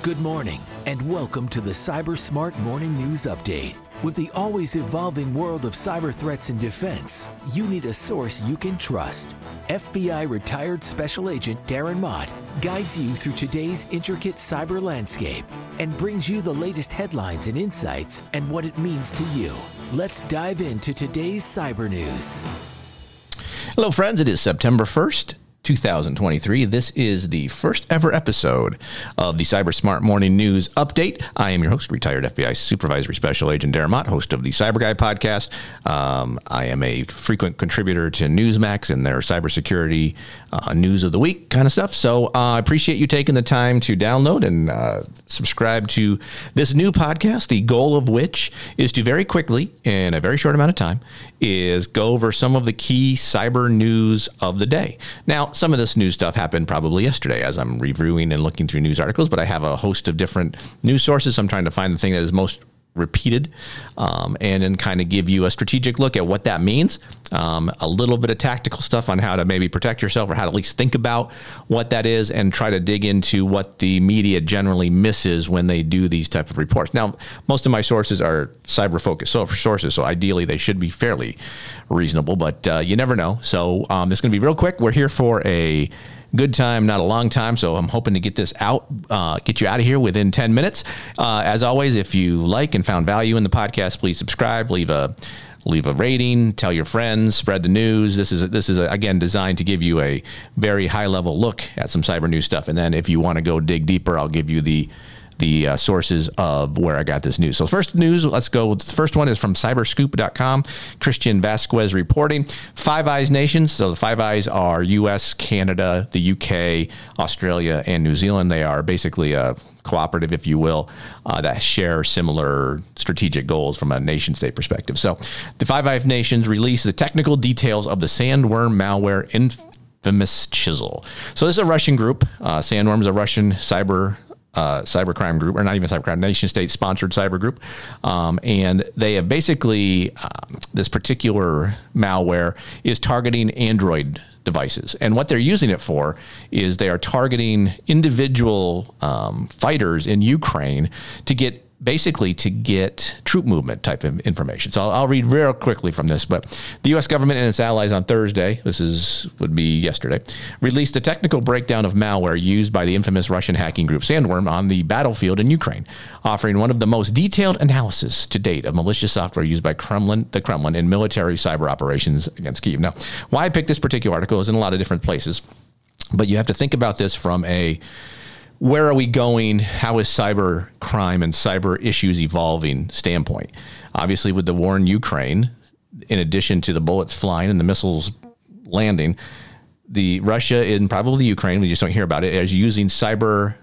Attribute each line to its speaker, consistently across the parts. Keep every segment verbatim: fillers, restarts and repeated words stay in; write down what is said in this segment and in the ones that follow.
Speaker 1: Good morning, and welcome to the Cyber Smart Morning News Update. With the always evolving world of cyber threats and defense, you need a source you can trust. F B I retired Special Agent Darren Mott guides you through today's intricate cyber landscape and brings you the latest headlines and insights and what it means to you. Let's dive into today's cyber news.
Speaker 2: Hello, friends. It is September first. two thousand twenty-three. This is the first ever episode of the Cyber Smart Morning News Update. I am your host, retired F B I Supervisory Special Agent Darren Mott, host of the Cyber Guy podcast. Um, I am a frequent contributor to Newsmax and their cybersecurity uh, news of the week kind of stuff. So uh, I appreciate you taking the time to download and uh, subscribe to this new podcast, the goal of which is to very quickly, in a very short amount of time, is go over some of the key cyber news of the day. Now, some of this news stuff happened probably yesterday as I'm reviewing and looking through news articles, but I have a host of different news sources. I'm trying to find the thing that is most repeated um, and then kind of give you a strategic look at what that means. Um, a little bit of tactical stuff on how to maybe protect yourself or how to at least think about what that is and try to dig into what the media generally misses when they do these type of reports. Now, most of my sources are cyber focused sources, so ideally they should be fairly reasonable, but uh, you never know. So um, it's going to be real quick. We're here for a good time, not a long time. So I'm hoping to get this out, uh, get you out of here within ten minutes. Uh, as always, if you like and found value in the podcast, please subscribe, leave a leave a rating, tell your friends, spread the news. This is, this is a, again, designed to give you a very high level look at some cyber news stuff. And then if you want to go dig deeper, I'll give you the the uh, sources of where I got this news. So first news, let's go. The first one is from cyberscoop dot com. Christian Vasquez reporting. Five Eyes nations. So the Five Eyes are U S, Canada, the U K, Australia, and New Zealand. They are basically a cooperative, if you will, uh, that share similar strategic goals from a nation state perspective. So the Five Eyes nations released the technical details of the Sandworm malware infamous Chisel. So this is a Russian group. Uh, Sandworm is a Russian cyber Uh, cybercrime group, or not even cybercrime, nation state sponsored cyber group. Um, and they have basically, um, this particular malware is targeting Android devices. And what they're using it for is they are targeting individual um, fighters in Ukraine to get basically to get troop movement type of information. So I'll, I'll read real quickly from this, but the U S government and its allies on Thursday, this is would be yesterday, released a technical breakdown of malware used by the infamous Russian hacking group Sandworm on the battlefield in Ukraine, offering one of the most detailed analysis to date of malicious software used by Kremlin, the Kremlin in military cyber operations against Kyiv. Now, why I picked this particular article is in a lot of different places, but you have to think about this from a where are we going? How is cyber crime and cyber issues evolving standpoint? Obviously, with the war in Ukraine, in addition to the bullets flying and the missiles landing, the Russia and probably Ukraine, we just don't hear about it, is using cyber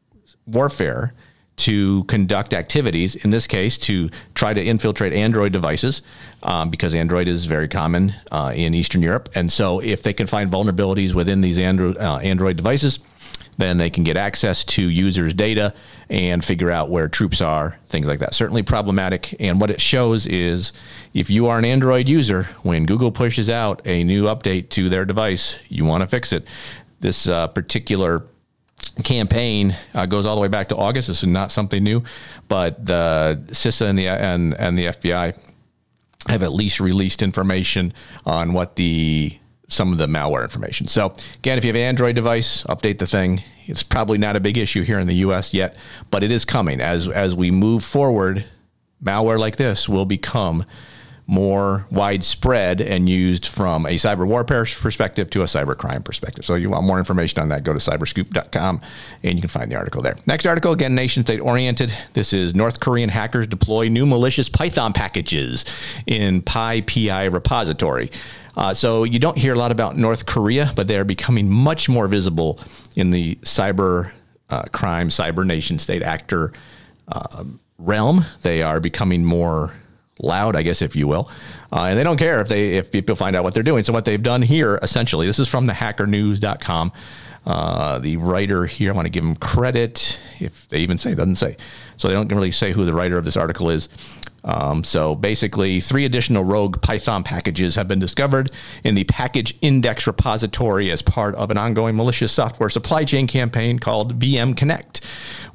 Speaker 2: warfare to conduct activities, in this case, to try to infiltrate Android devices, um, because Android is very common uh, in Eastern Europe. And so if they can find vulnerabilities within these Android, uh, Android devices, then they can get access to users' data and figure out where troops are, things like that. Certainly problematic. And what it shows is if you are an Android user, when Google pushes out a new update to their device, you want to fix it. This uh, particular campaign uh, goes all the way back to August. This is not something new, but the CISA and the and, and the F B I have at least released information on what the some of the malware information. So again, if you have an Android device, update the thing. It's probably not a big issue here in the U S yet, but it is coming. As as we move forward, malware like this will become more widespread and used from a cyber warfare perspective to a cyber crime perspective. So you want more information on that, go to cyberscoop dot com and you can find the article there. Next article, again, nation state oriented. This is North Korean hackers deploy new malicious Python packages in PyPI repository. Uh, so you don't hear a lot about North Korea, but they are becoming much more visible in the cyber uh, crime, cyber nation state actor uh, realm. They are becoming more loud, I guess, if you will. Uh, and they don't care if they if people find out what they're doing. So what they've done here, essentially, this is from the hacker news dot com. Uh, the writer here, I want to give them credit, if they even say, it doesn't say. So they don't really say who the writer of this article is. Um, so basically, three additional rogue Python packages have been discovered in the package index repository as part of an ongoing malicious software supply chain campaign called V M Connect,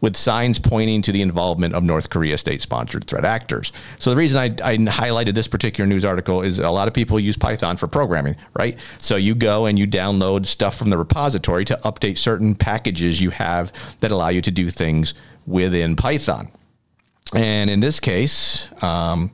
Speaker 2: with signs pointing to the involvement of North Korea state-sponsored threat actors. So the reason I, I highlighted this particular news article is a lot of people use Python for programming, right? So you go and you download stuff from the repository to update certain packages you have that allow you to do things within Python. And in this case, um,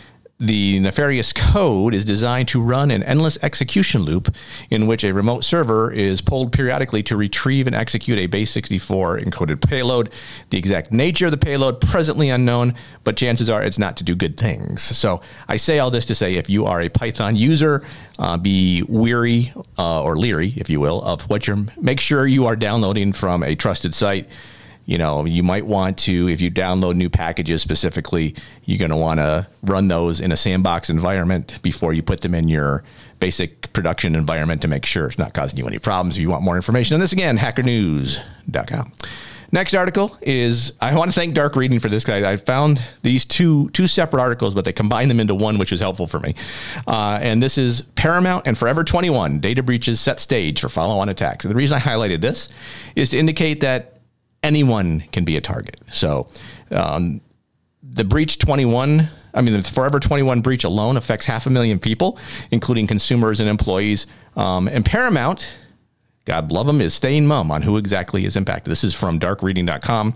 Speaker 2: the nefarious code is designed to run an endless execution loop in which a remote server is pulled periodically to retrieve and execute a base sixty-four encoded payload. The exact nature of the payload, presently unknown, but chances are it's not to do good things. So I say all this to say, if you are a Python user, uh, be weary uh, or leery, if you will, of what you're, make sure you are downloading from a trusted site. You know, you might want to, if you download new packages specifically, you're going to want to run those in a sandbox environment before you put them in your basic production environment to make sure it's not causing you any problems. If you want more information on this, again, hacker news dot com. Next article is, I want to thank Dark Reading for this guy. I found these two two separate articles, but they combined them into one, which is helpful for me. Uh, and this is Paramount and Forever twenty-one, data breaches set stage for follow-on attacks. And the reason I highlighted this is to indicate that anyone can be a target. So um, the breach twenty-one, I mean, the Forever twenty-one breach alone affects half a million people, including consumers and employees. Um, and Paramount, God love them, is staying mum on who exactly is impacted. This is from dark reading dot com.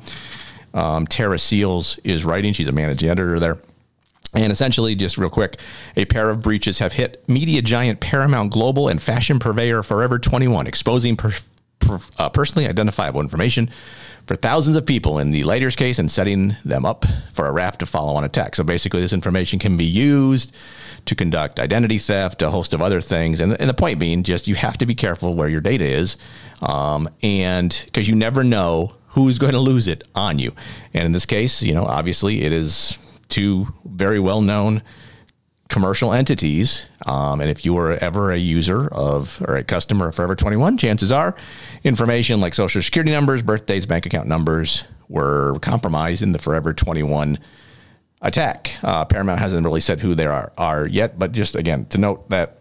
Speaker 2: Um, Tara Seals is writing. She's a managing editor there. And essentially, just real quick, a pair of breaches have hit media giant Paramount Global and fashion purveyor Forever twenty-one, exposing per, per, uh, personally identifiable information for thousands of people in the latest case and setting them up for a raft of follow-on attacks. So basically, this information can be used to conduct identity theft, a host of other things. And, and the point being, just you have to be careful where your data is, um, and because you never know who's going to lose it on you. And in this case, you know, obviously, it is two very well-known commercial entities. Um, and if you were ever a user of or a customer of Forever twenty-one, chances are information like social security numbers, birthdays, bank account numbers were compromised in the Forever twenty-one attack. Uh, Paramount hasn't really said who they are, are yet, but just again, to note that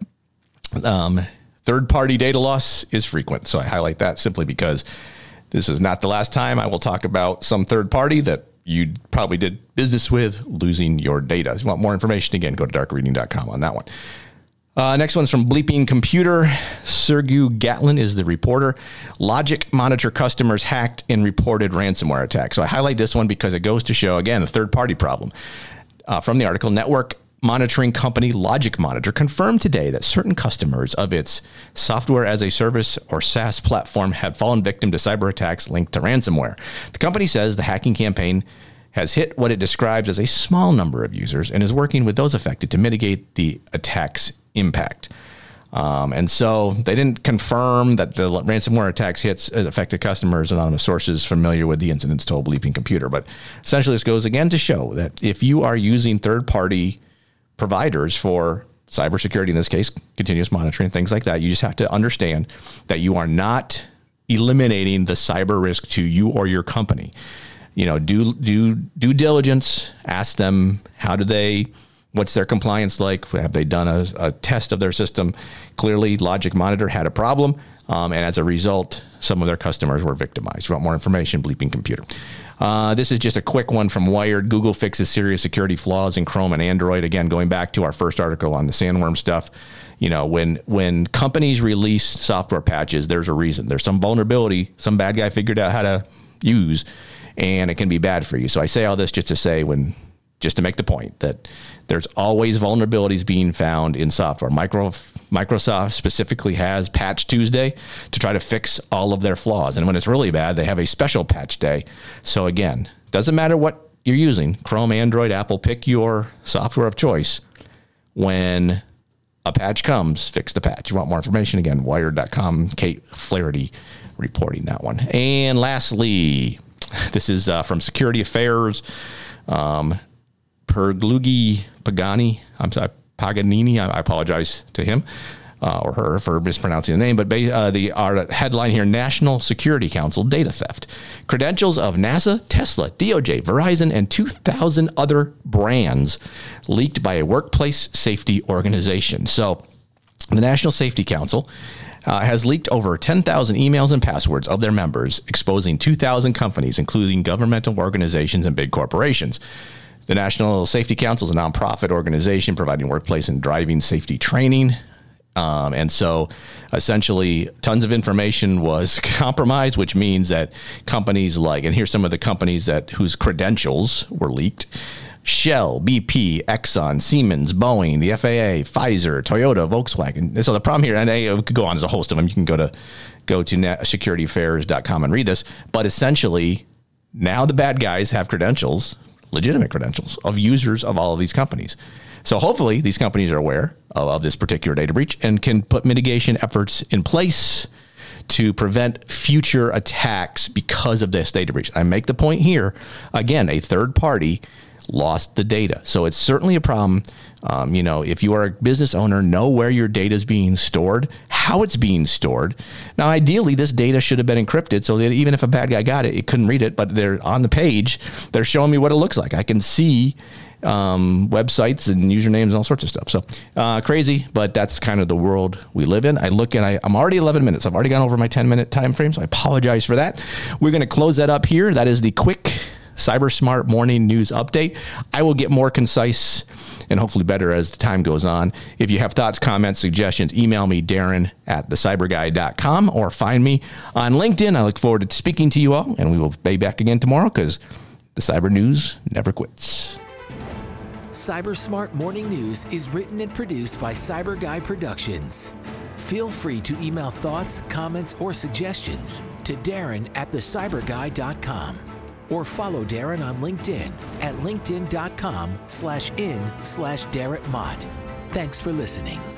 Speaker 2: um, third-party data loss is frequent. So I highlight that simply because this is not the last time I will talk about some third party that you probably did business with losing your data. If you want more information, again, go to dark reading dot com on that one. Uh, next one's from Bleeping Computer. Sergey Gatlin is the reporter. Logic Monitor customers hacked and reported ransomware attack. So I highlight this one because it goes to show, again, a third-party problem. Uh, from the article, network monitoring company Logic Monitor confirmed today that certain customers of its software as a service or SaaS platform had fallen victim to cyber attacks linked to ransomware. The company says the hacking campaign has hit what it describes as a small number of users and is working with those affected to mitigate the attack's impact. Um, and so they didn't confirm that the ransomware attacks hits affected customers. Anonymous sources familiar with the incidents told Bleeping Computer. But essentially, this goes again to show that if you are using third-party providers for cybersecurity, in this case, continuous monitoring, things like that, you just have to understand that you are not eliminating the cyber risk to you or your company. You know, do do due diligence. Ask them, how do they, what's their compliance like? Have they done a, a test of their system? Clearly, Logic Monitor had a problem, um, and as a result, some of their customers were victimized. If you want more information, Bleeping Computer. Uh, this is just a quick one from Wired. Google fixes serious security flaws in Chrome and Android. Again, going back to our first article on the sandworm stuff. You know, when when companies release software patches, there's a reason. There's some vulnerability, some bad guy figured out how to use, and it can be bad for you. So I say all this just to say, when, just to make the point that there's always vulnerabilities being found in software. Micro, Microsoft specifically has Patch Tuesday to try to fix all of their flaws. And when it's really bad, they have a special patch day. So again, doesn't matter what you're using, Chrome, Android, Apple, pick your software of choice. When a patch comes, fix the patch. You want more information? Again, wired dot com, Kate Flaherty reporting that one. And lastly, this is uh, from Security Affairs. Um, Perglugi Pagani, I'm sorry, Paganini, I, I apologize to him uh, or her for mispronouncing the name, but uh, the our headline here, National Security Council data theft. Credentials of NASA, Tesla, D O J, Verizon, and two thousand other brands leaked by a workplace safety organization. So the National Safety Council uh, has leaked over ten thousand emails and passwords of their members, exposing two thousand companies, including governmental organizations and big corporations. The National Safety Council is a nonprofit organization providing workplace and driving safety training. Um, and so essentially tons of information was compromised, which means that companies like, and here's some of the companies that whose credentials were leaked: Shell, B P, Exxon, Siemens, Boeing, the F A A, Pfizer, Toyota, Volkswagen. And so the problem here, and I could go on, there's a host of them. You can go to go to security affairs dot com and read this. But essentially, now the bad guys have credentials, legitimate credentials, of users of all of these companies. So hopefully these companies are aware of, of this particular data breach and can put mitigation efforts in place to prevent future attacks because of this data breach. I make the point here, again, a third party lost the data. So it's certainly a problem. Um, you know, if you are a business owner, know where your data is being stored, how it's being stored. Now, ideally, this data should have been encrypted so that even if a bad guy got it, it couldn't read it. But they're on the page, they're showing me what it looks like. I can see um, websites and usernames and all sorts of stuff. So uh, crazy, but that's kind of the world we live in. I look and I, I'm already eleven minutes. I've already gone over my ten minute time frame, so I apologize for that. We're going to close that up here. That is the quick CyberSmart morning news update. I will get more concise and hopefully better as the time goes on. If you have thoughts, comments, suggestions, email me, Darren at the cyber guy dot com, or find me on LinkedIn. I look forward to speaking to you all, and we will be back again tomorrow because the cyber news never quits.
Speaker 1: CyberSmart Morning News is written and produced by Cyber Guy Productions. Feel free to email thoughts, comments, or suggestions to Darren at the cyber guy dot com. Or follow Darren on LinkedIn at linkedin dot com slash in slash Darren Mott. Thanks for listening.